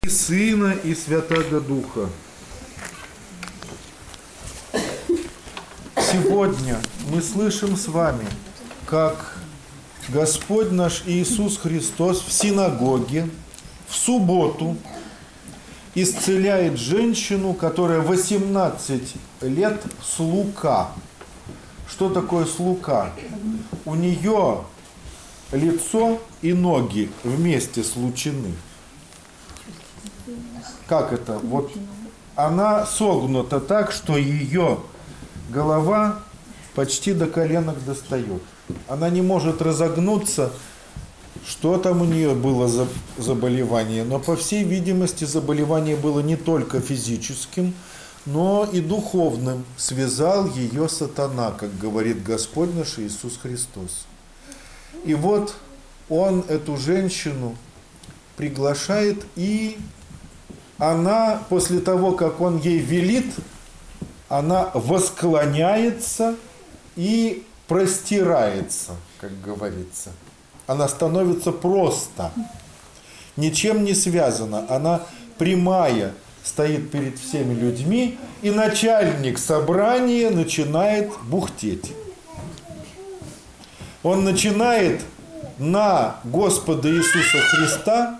И Сына, и Святаго Духа. Сегодня мы слышим с вами, как Господь наш Иисус Христос в синагоге в субботу исцеляет женщину, которая 18 лет слука. Что такое слука? У нее лицо и ноги вместе случены. Как это? Вот она согнута так, что ее голова почти до коленок достает. Она не может разогнуться, что там у нее было за заболевание. Но, по всей видимости, заболевание было не только физическим, но и духовным. Связал ее сатана, как говорит Господь наш Иисус Христос. И вот он эту женщину приглашает, и она, после того, как он ей велит, она восклоняется и простирается, как говорится. Она становится просто, ничем не связана. Она прямая, стоит перед всеми людьми, и начальник собрания начинает бухтеть. Он начинает на Господа Иисуса Христа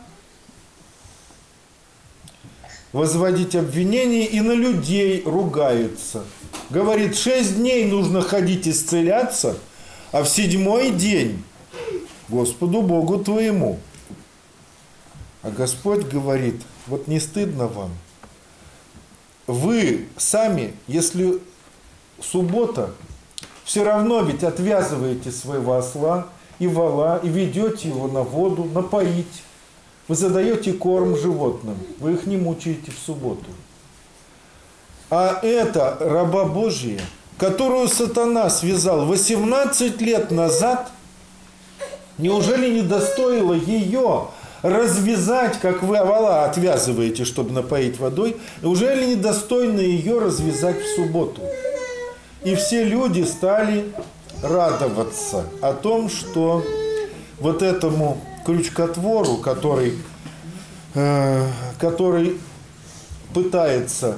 возводить обвинения и на людей ругается. Говорит, 6 дней нужно ходить исцеляться, а в 7-й день Господу Богу твоему. А Господь говорит, вот не стыдно вам? Вы сами, если суббота, все равно ведь отвязываете своего осла и вола и ведете его на воду, напоить. Вы задаете корм животным, вы их не мучаете в субботу. А это раба Божия, которую сатана связал 18 лет назад, неужели не достоило ее развязать, как вы овала отвязываете, чтобы напоить водой, неужели не достойно ее развязать в субботу? И все люди стали радоваться о том, что вот этому крючкотвору, который пытается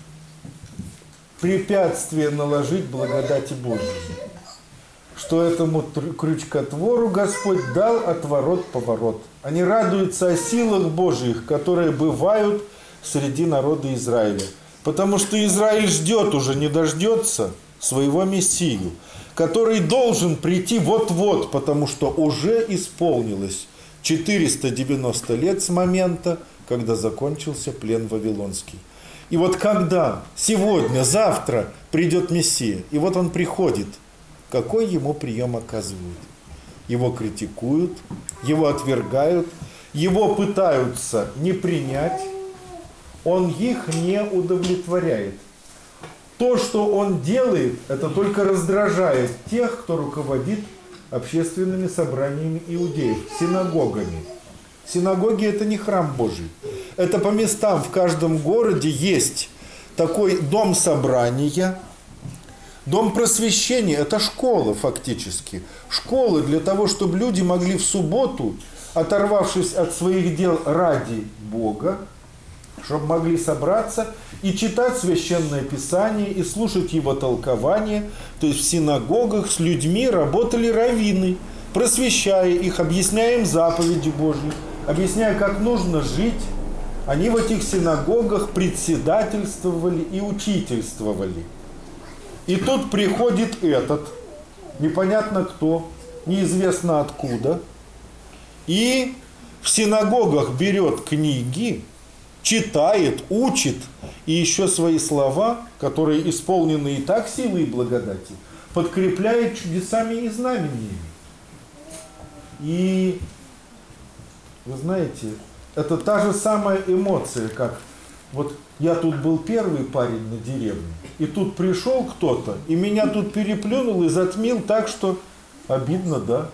препятствие наложить благодати Божьей, что этому крючкотвору Господь дал отворот-поворот. Они радуются о силах Божьих, которые бывают среди народа Израиля. Потому что Израиль ждет, уже не дождется своего Мессию, который должен прийти вот-вот, потому что уже исполнилось 490 лет с момента, когда закончился плен Вавилонский. И вот когда сегодня, завтра придет Мессия, и вот он приходит, какой ему прием оказывают? Его критикуют, его отвергают, его пытаются не принять, он их не удовлетворяет. То, что он делает, это только раздражает тех, кто руководит общественными собраниями иудеев, синагогами. Синагоги – это не храм Божий. Это по местам в каждом городе есть такой дом собрания, дом просвещения – это школа фактически. Школы для того, чтобы люди могли в субботу, оторвавшись от своих дел ради Бога, чтобы могли собраться и читать Священное Писание, и слушать его толкование. То есть в синагогах с людьми работали раввины, просвещая их, объясняя им заповеди Божьи, объясняя, как нужно жить. Они в этих синагогах председательствовали и учительствовали. И тут приходит этот, непонятно кто, неизвестно откуда, и в синагогах берет книги, читает, учит, и еще свои слова, которые исполнены и так силой и благодати, подкрепляет чудесами и знамениями. И, вы знаете, это та же самая эмоция, как вот я тут был первый парень на деревне, и тут пришел кто-то, и меня тут переплюнул и затмил так, что обидно, да?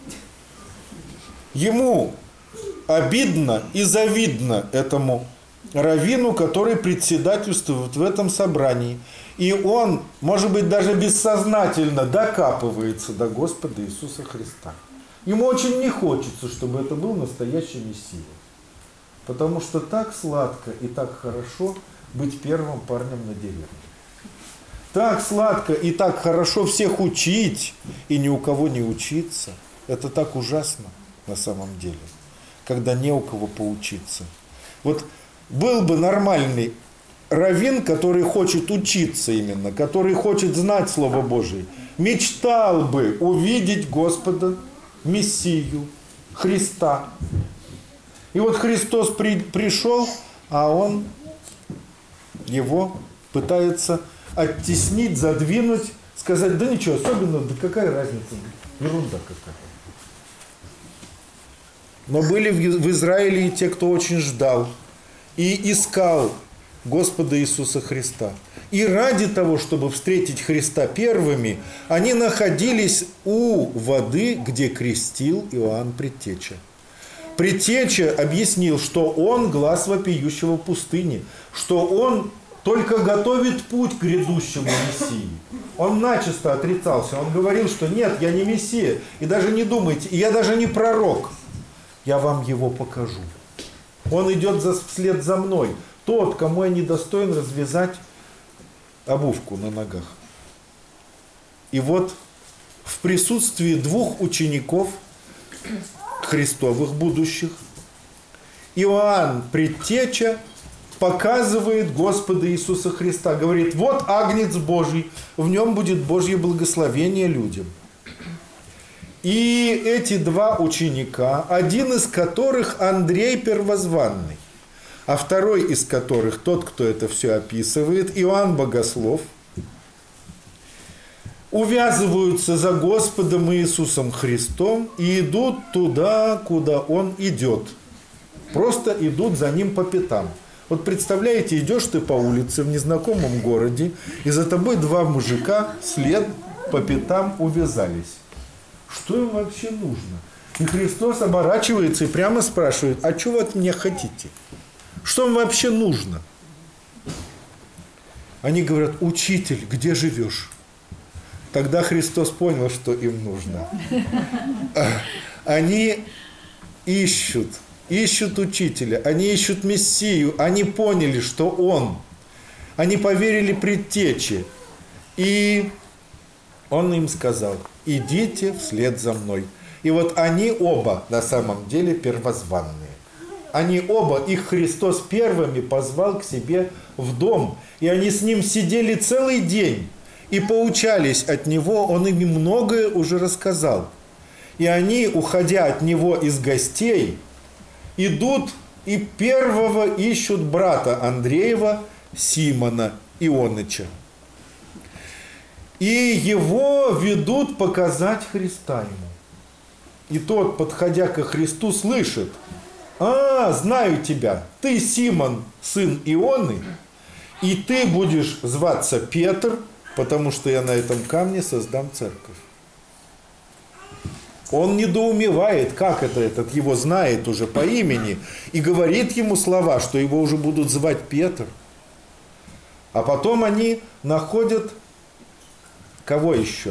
Ему обидно и завидно этому раввину, который председательствует в этом собрании. И он, может быть, даже бессознательно докапывается до Господа Иисуса Христа. Ему очень не хочется, чтобы это был настоящий Мессия. Потому что так сладко и так хорошо быть первым парнем на деревне. Так сладко и так хорошо всех учить и ни у кого не учиться. Это так ужасно на самом деле, когда не у кого поучиться. Вот был бы нормальный раввин, который хочет учиться именно, который хочет знать Слово Божие, мечтал бы увидеть Господа, Мессию, Христа. И вот Христос пришел, а он его пытается оттеснить, задвинуть, сказать, да ничего особенного, да какая разница, ерунда какая. Но были в Израиле и те, кто очень ждал и искал Господа Иисуса Христа. И ради того, чтобы встретить Христа первыми, они находились у воды, где крестил Иоанн Предтеча. Предтеча объяснил, что он глас вопиющего в пустыне, что он только готовит путь к грядущему Мессии. Он начисто отрицался, он говорил, что нет, я не Мессия, и даже не думайте, и я даже не пророк, я вам его покажу. Он идет вслед за мной, тот, кому я недостоин развязать обувку на ногах. И вот в присутствии двух учеников Христовых будущих Иоанн Предтеча показывает Господа Иисуса Христа. Говорит, вот Агнец Божий, в нем будет Божье благословение людям. И эти два ученика, один из которых Андрей Первозванный, а второй из которых, тот, кто это все описывает, Иоанн Богослов, увязываются за Господом Иисусом Христом и идут туда, куда Он идет. Просто идут за Ним по пятам. Вот представляете, идешь ты по улице в незнакомом городе, и за тобой два мужика вслед по пятам увязались. Что им вообще нужно? И Христос оборачивается и прямо спрашивает, а что вы от меня хотите? Что вам вообще нужно? Они говорят, учитель, где живешь? Тогда Христос понял, что им нужно. Они ищут учителя, они ищут Мессию, они поняли, что Он. Они поверили Предтече. И Он им сказал, идите вслед за мной. И вот они оба на самом деле первозванные. Они оба, их Христос первыми позвал к себе в дом. И они с Ним сидели целый день и поучались от Него. Он им многое уже рассказал. И они, уходя от Него из гостей, идут и первого ищут брата Андреева, Симона Ионыча. И его ведут показать Христа ему. И тот, подходя ко Христу, слышит, знаю тебя, ты Симон, сын Ионы, и ты будешь зваться Петр, потому что я на этом камне создам церковь. Он недоумевает, как это этот его знает уже по имени, и говорит ему слова, что его уже будут звать Петр. А потом они находят кого еще?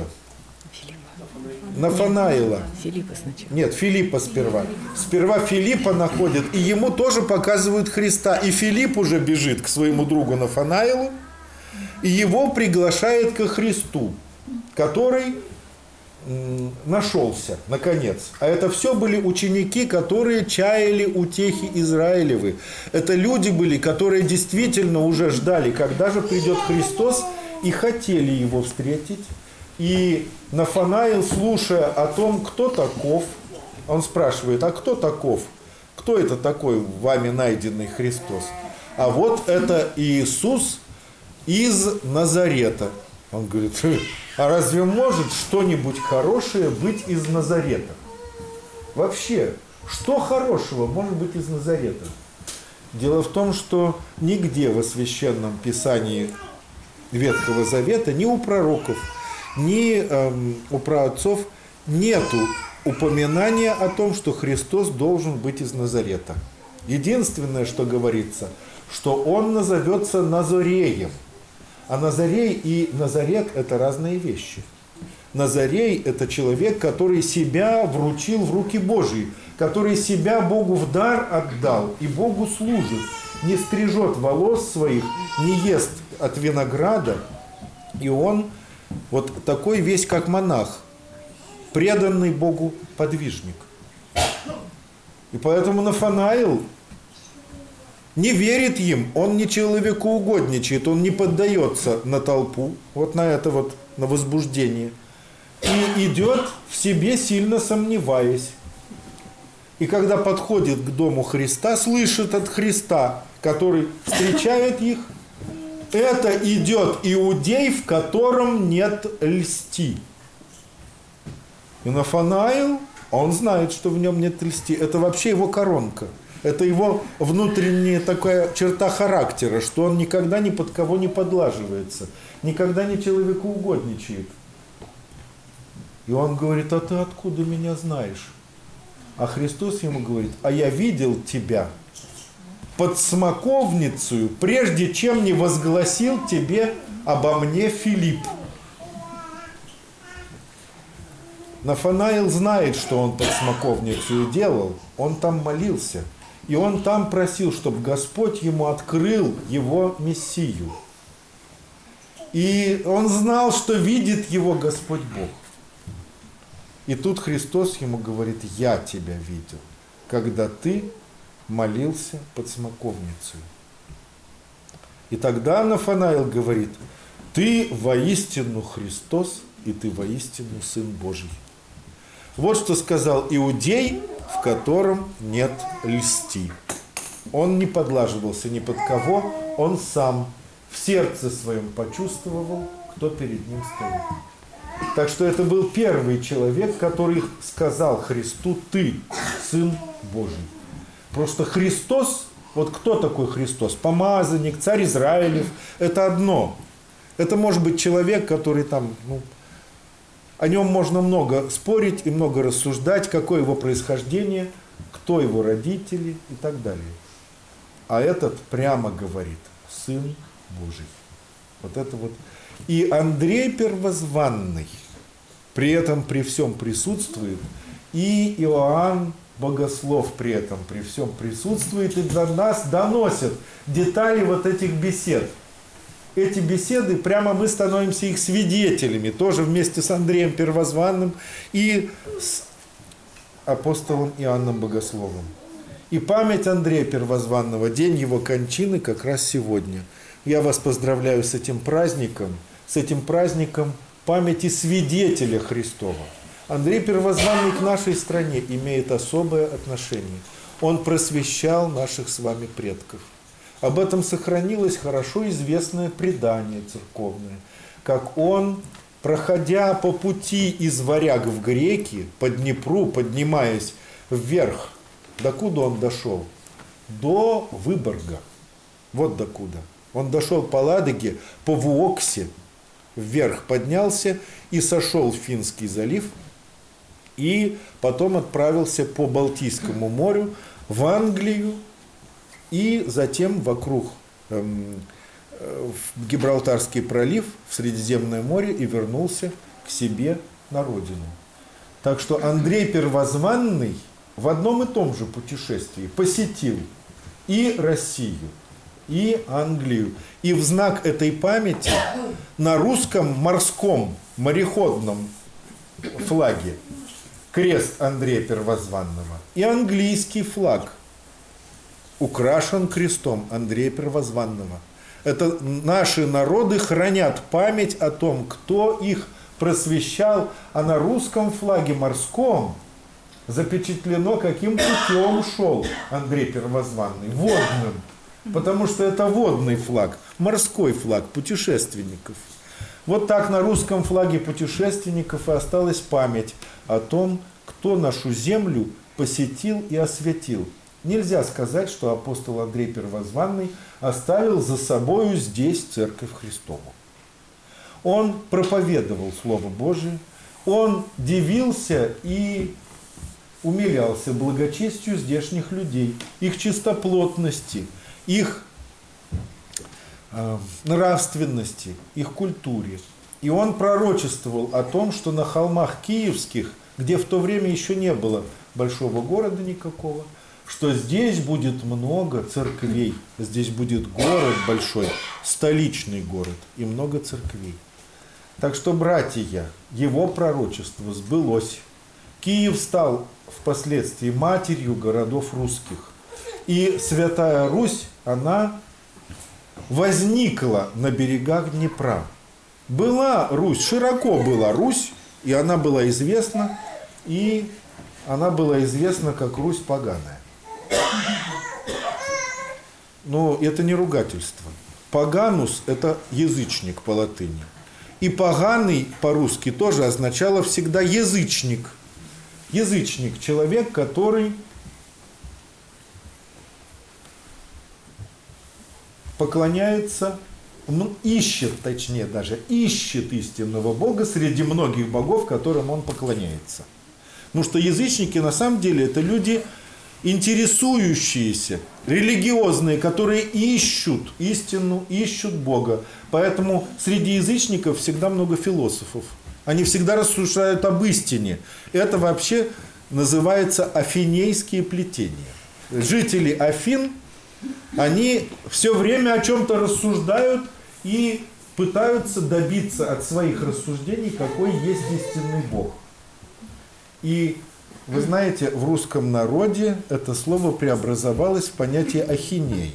Нафанаила. Филиппа сначала. Нет, Филиппа сперва. Сперва Филиппа находят, и ему тоже показывают Христа. И Филипп уже бежит к своему другу Нафанаилу, и его приглашает ко Христу, который нашелся, наконец. А это все были ученики, которые чаяли утехи Израилевы. Это люди были, которые действительно уже ждали, когда же придет Христос, и хотели его встретить. И Нафанаил, слушая о том, кто таков, он спрашивает, а кто таков? Кто это такой вами найденный Христос? А вот это Иисус из Назарета. Он говорит, а разве может что-нибудь хорошее быть из Назарета? Вообще, что хорошего может быть из Назарета? Дело в том, что нигде во Священном Писании Ветхого Завета, ни у пророков, ни у праотцов нету упоминания о том, что Христос должен быть из Назарета. Единственное, что говорится, что Он назовется Назореем. А Назарей и Назарет – это разные вещи. Назарей – это человек, который себя вручил в руки Божьи, который себя Богу в дар отдал и Богу служит, не стрижет волос своих, не ест от винограда, и он вот такой весь, как монах, преданный Богу подвижник. И поэтому Нафанаил не верит им, он не человекоугодничает, он не поддается на толпу, вот на это вот, на возбуждение, и идет в себе, сильно сомневаясь. И когда подходит к дому Христа, слышит от Христа, который встречает их, это идет иудей, в котором нет льсти. И Нафанаил, он знает, что в нем нет льсти. Это вообще его коронка. Это его внутренняя такая черта характера, что он никогда ни под кого не подлаживается, никогда не человекоугодничает. И он говорит: а ты откуда меня знаешь? А Христос ему говорит: а я видел тебя под смоковницею, прежде чем не возгласил тебе обо мне Филипп. Нафанаил знает, что он под смоковницею делал, он там молился. И он там просил, чтобы Господь ему открыл его Мессию. И он знал, что видит его Господь Бог. И тут Христос ему говорит: я тебя видел, когда ты молился под смоковницей. И тогда Нафанаил говорит: ты воистину Христос, и ты воистину Сын Божий. Вот что сказал иудей, в котором нет льсти. Он не подлаживался ни под кого, он сам в сердце своем почувствовал, кто перед ним стоит. Так что это был первый человек, который сказал Христу: ты Сын Божий. Просто Христос, вот кто такой Христос? Помазанник, царь Израилев, это одно. Это может быть человек, который там, о нем можно много спорить и много рассуждать, какое его происхождение, кто его родители и так далее. А этот прямо говорит: Сын Божий. Вот это вот. И Андрей Первозванный при этом при всем присутствует, и Иоанн Богослов при этом при всем присутствует, и до нас доносят детали вот этих бесед. Эти беседы, прямо мы становимся их свидетелями, тоже вместе с Андреем Первозванным и с апостолом Иоанном Богословом. И память Андрея Первозванного, день его кончины как раз сегодня. Я вас поздравляю с этим праздником памяти свидетеля Христова. Андрей Первозванный к нашей стране имеет особое отношение. Он просвещал наших с вами предков. Об этом сохранилось хорошо известное предание церковное, как он, проходя по пути из Варяг в Греки, по Днепру, поднимаясь вверх, докуда он дошел? До Выборга. Вот докуда. Он дошел по Ладоге, по Вуоксе, вверх поднялся и сошел в Финский залив, и потом отправился по Балтийскому морю в Англию, и затем вокруг в Гибралтарский пролив, в Средиземное море, и вернулся к себе на родину. Так что Андрей Первозванный в одном и том же путешествии посетил и Россию, и Англию. И в знак этой памяти на русском морском мореходном флаге крест Андрея Первозванного и английский флаг украшен крестом Андрея Первозванного. Это наши народы хранят память о том, кто их просвещал, а на русском флаге морском запечатлено, каким путем шел Андрей Первозванный, водным, потому что это водный флаг, морской флаг путешественников. Вот так на русском флаге путешественников и осталась память о том, кто нашу землю посетил и осветил. Нельзя сказать, что апостол Андрей Первозванный оставил за собою здесь Церковь Христову. Он проповедовал Слово Божие, он дивился и умилялся благочестию здешних людей, их чистоплотности, их нравственности, их культуре. И он пророчествовал о том, что на холмах киевских, где в то время еще не было большого города никакого, что здесь будет много церквей, здесь будет город большой, столичный город и много церквей. Так что, братья, его пророчество сбылось. Киев стал впоследствии матерью городов русских. И Святая Русь, она возникла на берегах Днепра. Была Русь, широко была Русь, и она была известна, как Русь поганая. Но это не ругательство. Поганус – это язычник по латыни. И поганый по-русски тоже означало всегда язычник. Язычник – человек, который поклоняется, ищет истинного Бога среди многих богов, которым он поклоняется. Потому что язычники на самом деле это люди интересующиеся, религиозные, которые ищут истину, ищут Бога. Поэтому среди язычников всегда много философов. Они всегда рассуждают об истине. Это вообще называется афинейские плетения. Жители Афин, они все время о чем-то рассуждают и пытаются добиться от своих рассуждений, какой есть истинный Бог. И вы знаете, в русском народе это слово преобразовалось в понятие ахинея.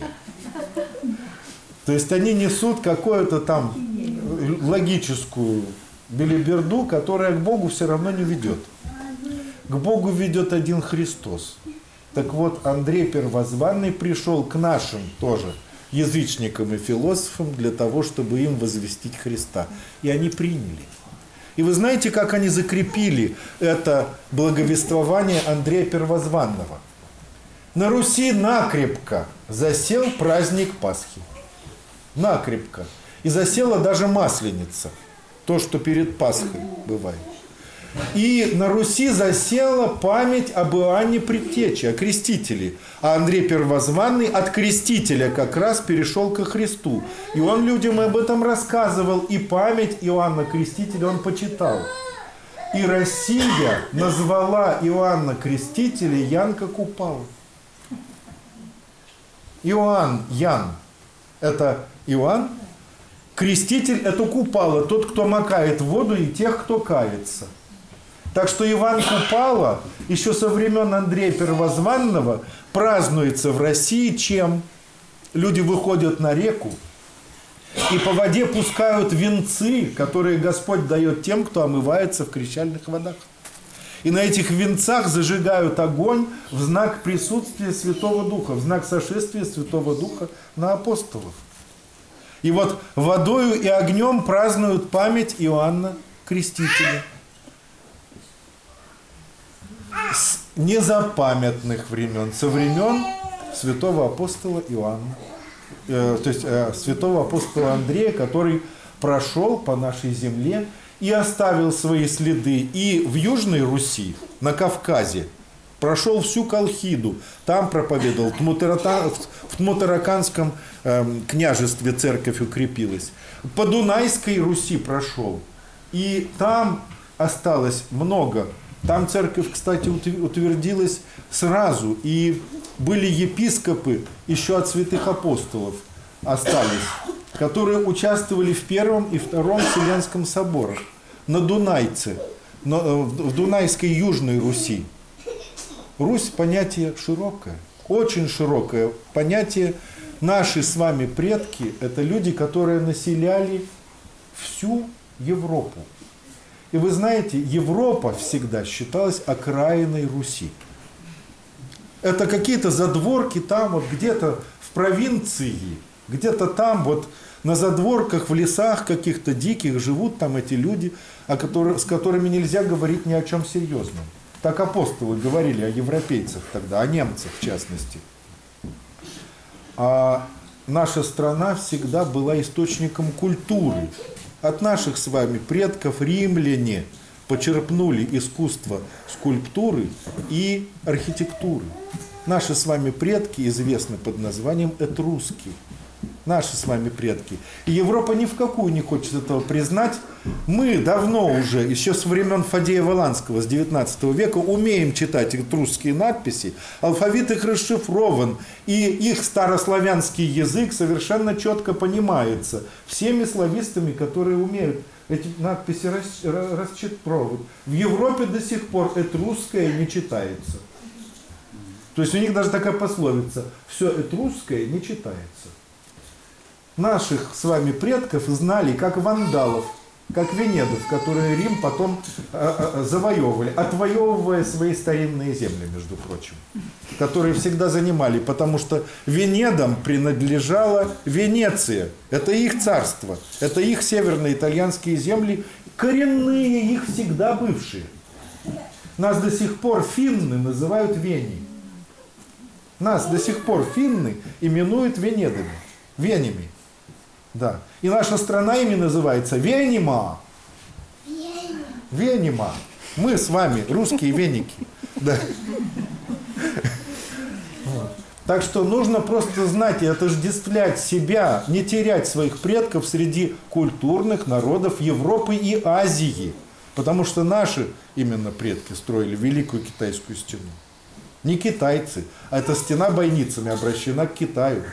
То есть они несут какую-то там логическую белиберду, которая к Богу все равно не ведет. К Богу ведет один Христос. Так вот, Андрей Первозванный пришел к нашим тоже язычникам и философам для того, чтобы им возвестить Христа. И они приняли. И вы знаете, как они закрепили это благовествование Андрея Первозванного? На Руси накрепко засел праздник Пасхи. Накрепко. И засела даже Масленица. То, что перед Пасхой бывает. И на Руси засела память об Иоанне Предтече, о крестителе. А Андрей Первозванный от крестителя как раз перешел ко Христу. И он людям об этом рассказывал. И память Иоанна Крестителя он почитал. И Россия назвала Иоанна Крестителя Янка Купала. Иоанн, Ян, это Иоанн. Креститель – это Купала, тот, кто макает в воду, и тех, кто кается. Так что Иван Купала еще со времен Андрея Первозванного празднуется в России, чем люди выходят на реку и по воде пускают венцы, которые Господь дает тем, кто омывается в крещальных водах. И на этих венцах зажигают огонь в знак присутствия Святого Духа, в знак сошествия Святого Духа на апостолов. И вот водою и огнем празднуют память Иоанна Крестителя. С незапамятных времен, со времен святого апостола Иоанна, то есть святого апостола Андрея, который прошел по нашей земле и оставил свои следы и в Южной Руси, на Кавказе, прошел всю Колхиду, там проповедовал, в Тмутараканском княжестве церковь укрепилась, по Дунайской Руси прошел, и там осталось много. Там церковь, кстати, утвердилась сразу, и были епископы еще от святых апостолов остались, которые участвовали в Первом и Втором Вселенском соборах на Дунайце, в Дунайской Южной Руси. Русь – понятие широкое, очень широкое понятие. Наши с вами предки – это люди, которые населяли всю Европу. И вы знаете, Европа всегда считалась окраиной Руси. Это какие-то задворки там, вот где-то в провинции, где-то там, вот на задворках, в лесах каких-то диких живут там эти люди, с которыми нельзя говорить ни о чем серьезном. Так апостолы говорили о европейцах тогда, о немцах в частности. А наша страна всегда была источником культуры. От наших с вами предков римляне почерпнули искусство скульптуры и архитектуры. Наши с вами предки известны под названием этруски. Наши с вами предки. И Европа ни в какую не хочет этого признать. Мы давно уже, еще со времен Фадея Воланского, с 19 века, умеем читать этрусские надписи. Алфавит их расшифрован. И их старославянский язык совершенно четко понимается всеми славистами, которые умеют эти надписи расшифровывать. В Европе до сих пор этрусское не читается. То есть у них даже такая пословица: все этрусское не читается. Наших с вами предков знали как вандалов, как венедов, которые Рим потом завоевывали, отвоевывая свои старинные земли, между прочим, которые всегда занимали, потому что венедам принадлежала Венеция. Это их царство, это их северно-итальянские земли, коренные их всегда бывшие. Нас до сих пор финны называют Вени. Нас до сих пор финны именуют венедами, венями. Да. И наша страна ими называется Венима. Венима. Мы с вами русские веники. Да. Вот. Так что нужно просто знать и отождествлять себя, не терять своих предков среди культурных народов Европы и Азии. Потому что наши именно предки строили Великую Китайскую стену. Не китайцы, а эта стена бойницами обращена к Китаю.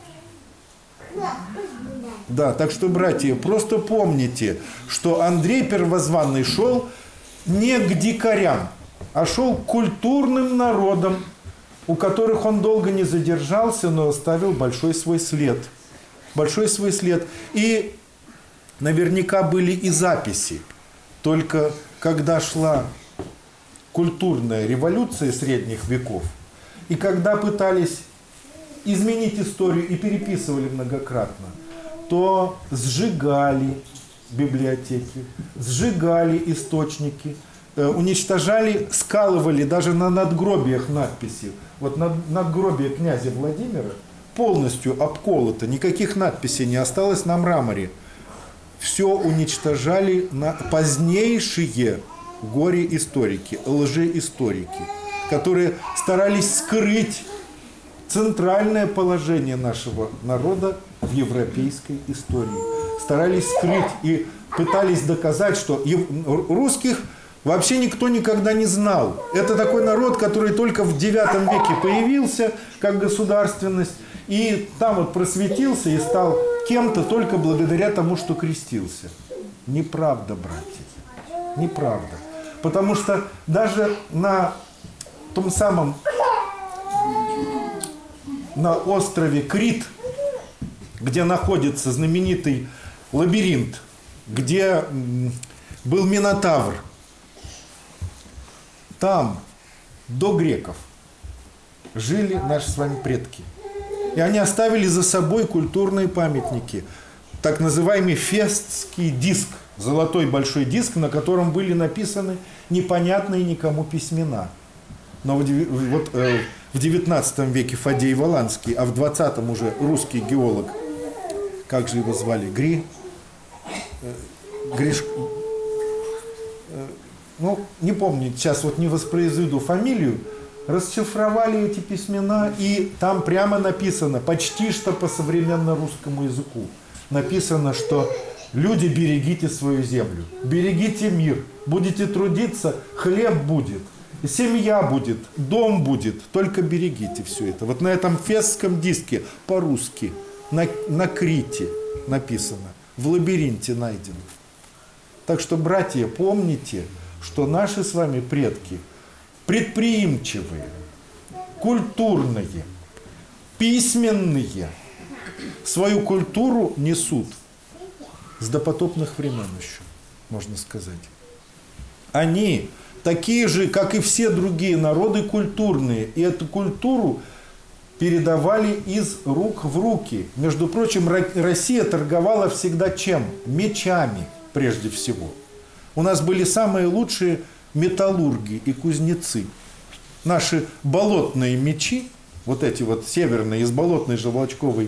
Да, так что, братья, просто помните, что Андрей Первозванный шел не к дикарям, а шел к культурным народам, у которых он долго не задержался, но оставил большой свой след. Большой свой след. И наверняка были и записи. Только когда шла культурная революция средних веков, и когда пытались изменить историю и переписывали многократно, то сжигали библиотеки, сжигали источники, уничтожали, скалывали даже на надгробиях надписи. Вот надгробие князя Владимира полностью обколото, никаких надписей не осталось на мраморе. Все уничтожали на позднейшие горе-историки, лжеисторики, которые старались скрыть центральное положение нашего народа в европейской истории. Старались скрыть и пытались доказать, что русских вообще никто никогда не знал. Это такой народ, который только в IX веке появился как государственность, и там вот просветился и стал кем-то только благодаря тому, что крестился. Неправда, братья, неправда. Потому что даже на том самом, на острове Крит, где находится знаменитый лабиринт, где был Минотавр, там до греков жили наши с вами предки. И они оставили за собой культурные памятники. Так называемый Фестский диск, золотой большой диск, на котором были написаны непонятные никому письмена. Но в XIX веке Фадей Воланский, а в XX уже русский геолог, как же его звали, ну, не помню, сейчас вот не воспроизведу фамилию, расшифровали эти письмена, и там прямо написано, почти что по современно-русскому языку, написано, что люди, берегите свою землю, берегите мир, будете трудиться, хлеб будет, семья будет, дом будет, только берегите все это. Вот на этом фестском диске по-русски, на Крите написано, в лабиринте найдено. Так что, братья, помните, что наши с вами предки предприимчивые, культурные, письменные, свою культуру несут с допотопных времен еще, можно сказать. Они такие же, как и все другие народы, культурные, и эту культуру передавали из рук в руки. Между прочим, Россия торговала всегда чем? Мечами, прежде всего. У нас были самые лучшие металлурги и кузнецы. Наши болотные мечи, вот эти вот северные, из болотной желвачковой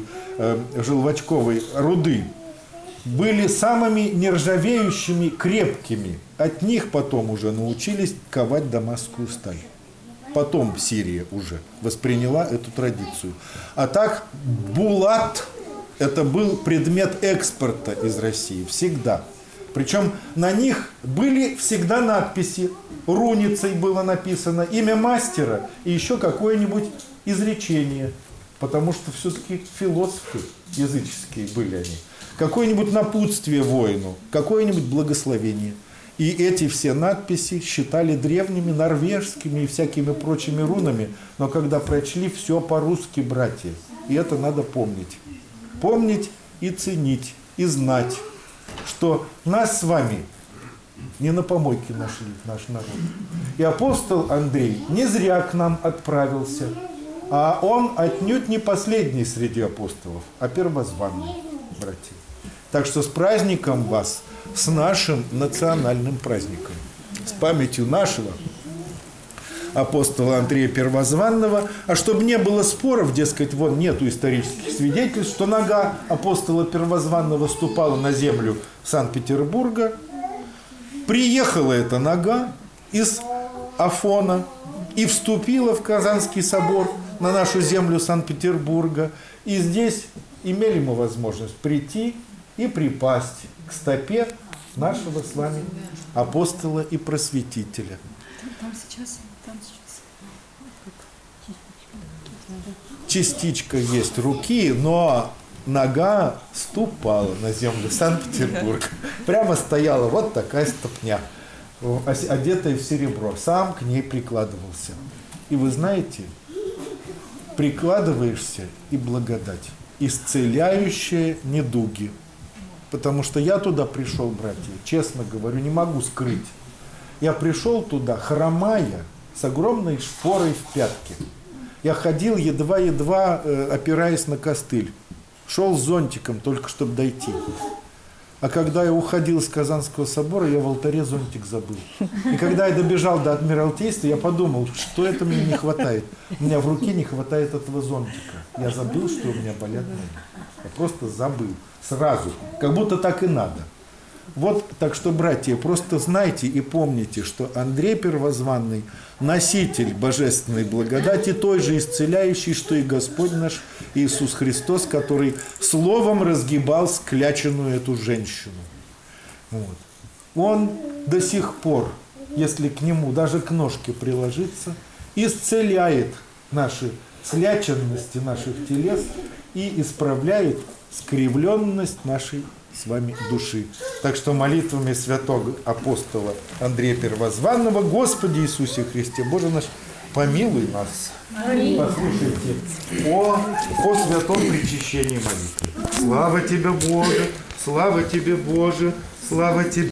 руды, были самыми нержавеющими, крепкими. От них потом уже научились ковать дамасскую сталь. Потом Сирия уже восприняла эту традицию. А так булат – это был предмет экспорта из России всегда. Причем на них были всегда надписи, руницей было написано имя мастера и еще какое-нибудь изречение, потому что все-таки философы языческие были они. Какое-нибудь напутствие воину, какое-нибудь благословение. И эти все надписи считали древними, норвежскими и всякими прочими рунами, но когда прочли, все по-русски, братья. И это надо помнить. Помнить и ценить, и знать, что нас с вами не на помойке нашли, наш народ. И апостол Андрей не зря к нам отправился, а он отнюдь не последний среди апостолов, а первозванный, братья. Так что с праздником вас, с нашим национальным праздником, с памятью нашего апостола Андрея Первозванного, а чтобы не было споров, дескать, вон нету исторических свидетельств, что нога апостола Первозванного ступала на землю Санкт-Петербурга, приехала эта нога из Афона и вступила в Казанский собор на нашу землю Санкт-Петербурга, и здесь имели мы возможность прийти и припасть к стопе нашего с вами апостола и просветителя. Там сейчас. Частичка есть руки, но нога ступала на землю Санкт-Петербурга. Прямо стояла вот такая ступня, одетая в серебро. Сам к ней прикладывался. И вы знаете, прикладываешься и благодать, исцеляющая недуги. Потому что я туда пришел, братья, честно говорю, не могу скрыть. Я пришел туда, хромая, с огромной шпорой в пятке. Я ходил едва-едва, опираясь на костыль. Шел с зонтиком, только чтобы дойти. А когда я уходил из Казанского собора, я в алтаре зонтик забыл. И когда я добежал до Адмиралтейства, я подумал, что это мне не хватает. У меня в руке не хватает этого зонтика. Я забыл, что у меня болят ноги. Я просто забыл. Сразу. Как будто так и надо. Вот, так что, братья, просто знайте и помните, что Андрей Первозванный – носитель божественной благодати, той же исцеляющей, что и Господь наш Иисус Христос, который словом разгибал скляченную эту женщину. Вот. Он до сих пор, если к нему даже к ножке приложиться, исцеляет наши скляченности наших телес и исправляет скривленность нашей с вами души. Так что молитвами святого апостола Андрея Первозванного: Господи Иисусе Христе, Боже наш, помилуй нас. Аминь. Послушайте о святом причащении молитвы. Слава Тебе, Боже, слава Тебе, Боже, слава Тебе.